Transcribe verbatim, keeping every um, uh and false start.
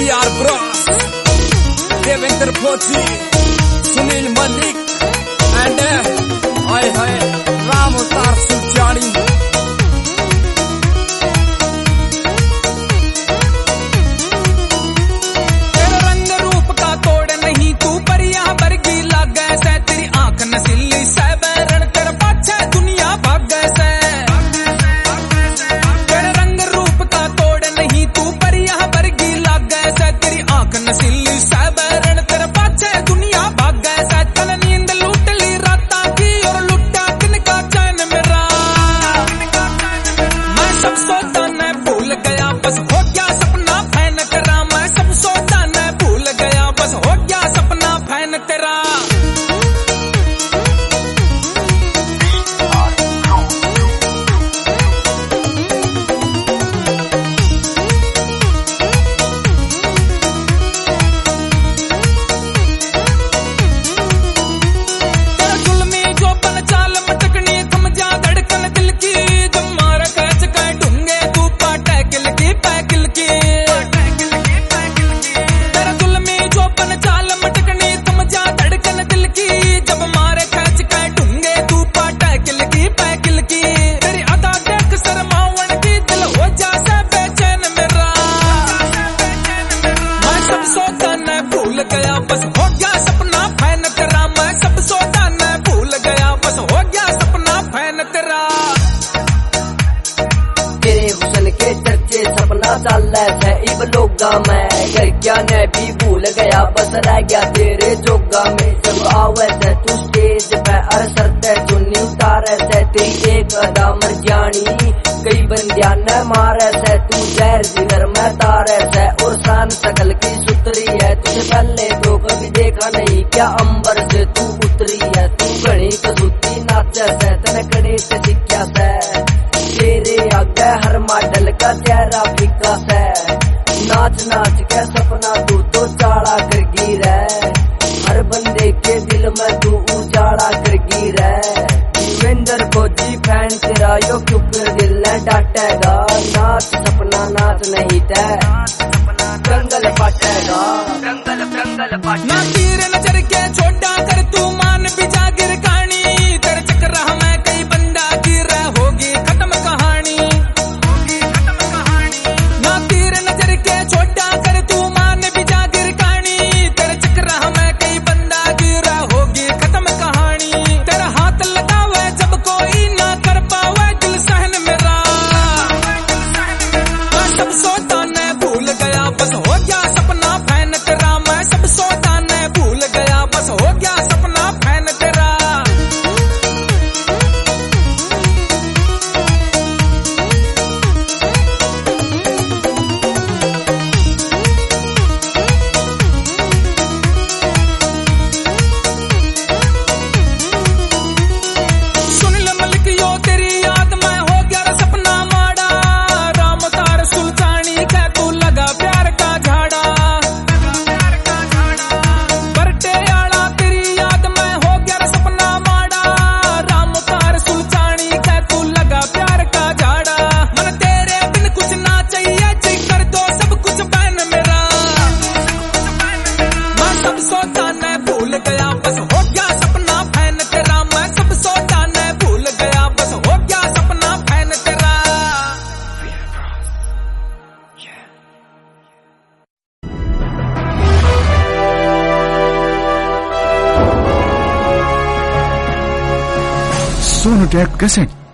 Are Bros, Devendra फौजी, Sunil Malik and आए हाय राम अवतार सुजानी। तेरे रंग रूप का तोड़ नहीं तू परिया वर्गी लागे से, तेरी आंख नसीली से बैरण तेरे पाछे दुनिया भागे से। तेरे रंग रूप का तोड़ नहीं तू परिया वर्गी लागे से, तेरी आंख नसीली से बैरण तेरे पाछे दुनिया भागे से। चल नींद लूट ली राता की और लुटा किनका चैन मेरा, मैं सब सोचा न भूल गया बस हो गया सपना फैन तेरा। मैं सब सोचा न भूल गया बस हो गया सपना फैन तेरा। बस हो गया सपना फैन तेरा, मैं सब सोचा न भूल गया बस हो गया सपना फैन तेरा। तेरे हुसन के चर्चे सपना चल है इब लोगा मैं, घर क्या ने भी भूल गया बस रह गया तेरे जोगा में। जब आवे से तू स्टेज पे अर सरते चुन्नी उतारे से, तेरी एक अदा मर जानी कई बंदिया न मारे से। तू जहर जिगर में तारे से और शान सकल की सुतरी है, तुझे पहले तो कभी देखा नहीं क्या अंबर से तू उतरी है। तू घड़ी कसूती नाचे से तेरे कड़े से सिक्या से, तेरे आगे हर मॉडल का चेहरा फीका से। नाच नाच के सपना तू तो चाड़ा कर गिरे, हर बंदे के दिल में तू उजाड़ा कर गिरे। देवेंद्र फौजी फैन तेरा यो क्यों कर दिल ने डांटेगा, नाच सपना नाच नहीं ते जंगल पाटेगा, जंगल जंगल पाटेगा। ना तीर नजर के छोड़ा कर तू मान भी जागिर कहानी, तेरे चक्कर में कई बंदा गिर होगी खत्म कहानी। ना तीर नजर के छोड़ा कर तू मान भी जागिर कहानी, तेरे चक्कर में कई बंदा गिर होगी खत्म कहानी। तेरा हाथ लगावे जब कोई ना कर पावे दिल सहन मेरा, मैं सब सोचा न भूल गया बस हो गया सपना फैन तेरा। मैं सब सोचा न भूल गया बस हो गया सपना फैन तेरा। सुनील मलिक यो तेरी याद में हो गया सपना माड़ा, राम तार सुल्तानी का तू लगा प्यार का झाड़ा। बरटे आला तेरी याद में हो गया सपना माड़ा, राम तार सुल्तानी का तू लगा प्यार का झाड़ा। मन तेरे बिन कुछ ना चाहिए जी कर दो सब कुछ बहन मेरा, मैं सब सोचा न भूल गया बस हो गया सपना फैन तेरा। मैं सब सोचा न भूल गया बस हो गया सपना फैन तेरा। Sonotek cassette.